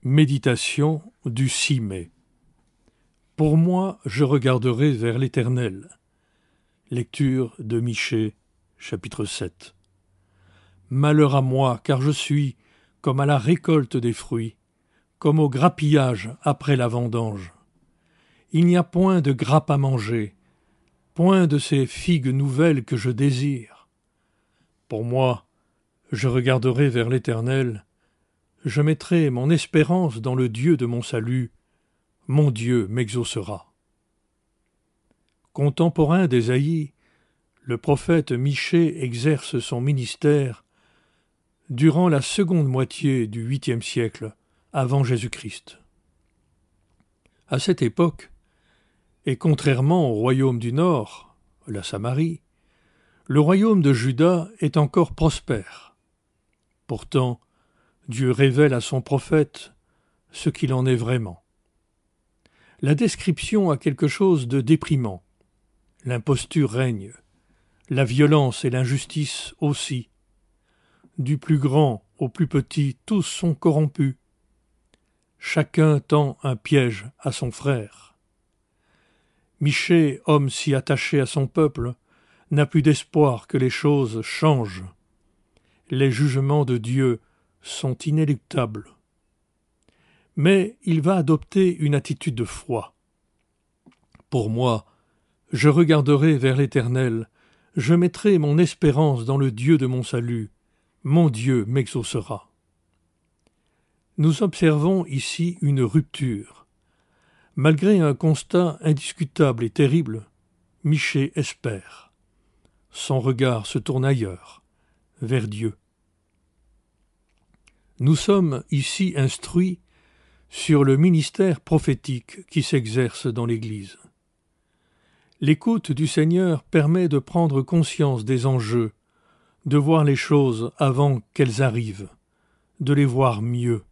Méditation du 6 mai. Pour moi, je regarderai vers l'Éternel. Lecture de Michée, chapitre 7. Malheur à moi, car je suis comme à la récolte des fruits, comme au grappillage après la vendange. Il n'y a point de grappe à manger, point de ces figues nouvelles que je désire. Pour moi, je regarderai vers l'Éternel. Je mettrai mon espérance dans le Dieu de mon salut. Mon Dieu m'exaucera. Contemporain d'Ésaïe, le prophète Michée exerce son ministère durant la seconde moitié du 8e siècle avant Jésus-Christ. À cette époque, et contrairement au royaume du Nord, la Samarie, le royaume de Juda est encore prospère. Pourtant, Dieu révèle à son prophète ce qu'il en est vraiment. La description a quelque chose de déprimant. L'imposture règne, la violence et l'injustice aussi. Du plus grand au plus petit, tous sont corrompus. Chacun tend un piège à son frère. Michée, homme si attaché à son peuple, n'a plus d'espoir que les choses changent. Les jugements de Dieu sont inéluctables. Mais il va adopter une attitude de foi. Pour moi, je regarderai vers l'Éternel, je mettrai mon espérance dans le Dieu de mon salut, mon Dieu m'exaucera. Nous observons ici une rupture. Malgré un constat indiscutable et terrible, Michée espère. Son regard se tourne ailleurs, vers Dieu. Nous sommes ici instruits sur le ministère prophétique qui s'exerce dans l'Église. L'écoute du Seigneur permet de prendre conscience des enjeux, de voir les choses avant qu'elles arrivent, de les voir mieux.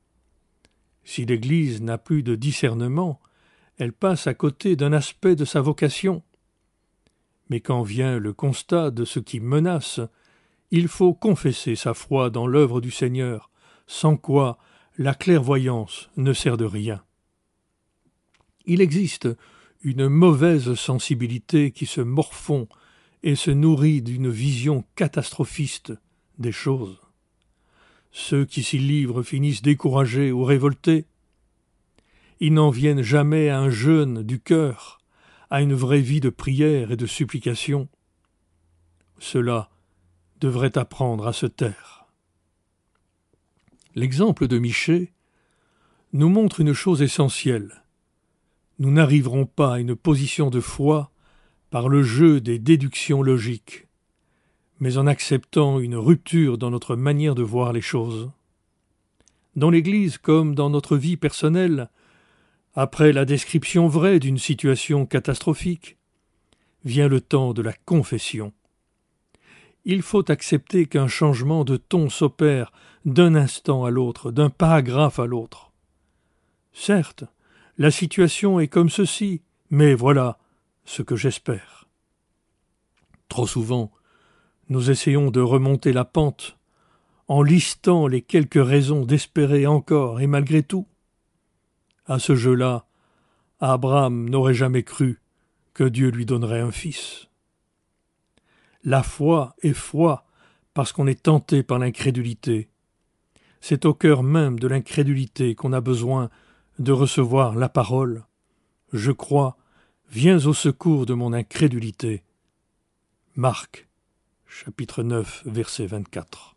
Si l'Église n'a plus de discernement, elle passe à côté d'un aspect de sa vocation. Mais quand vient le constat de ce qui menace, il faut confesser sa foi dans l'œuvre du Seigneur, sans quoi la clairvoyance ne sert de rien. Il existe une mauvaise sensibilité qui se morfond et se nourrit d'une vision catastrophiste des choses. Ceux qui s'y livrent finissent découragés ou révoltés. Ils n'en viennent jamais à un jeûne du cœur, à une vraie vie de prière et de supplication. Ceux-là devraient apprendre à se taire. L'exemple de Michée nous montre une chose essentielle. Nous n'arriverons pas à une position de foi par le jeu des déductions logiques, mais en acceptant une rupture dans notre manière de voir les choses. Dans l'Église comme dans notre vie personnelle, après la description vraie d'une situation catastrophique, vient le temps de la confession. Il faut accepter qu'un changement de ton s'opère d'un instant à l'autre, d'un paragraphe à l'autre. Certes, la situation est comme ceci, mais voilà ce que j'espère. Trop souvent, nous essayons de remonter la pente en listant les quelques raisons d'espérer encore et malgré tout. À ce jeu-là, Abraham n'aurait jamais cru que Dieu lui donnerait un fils. La foi est foi parce qu'on est tenté par l'incrédulité. C'est au cœur même de l'incrédulité qu'on a besoin de recevoir la parole. Je crois, viens au secours de mon incrédulité. Marc, chapitre 9, verset 24.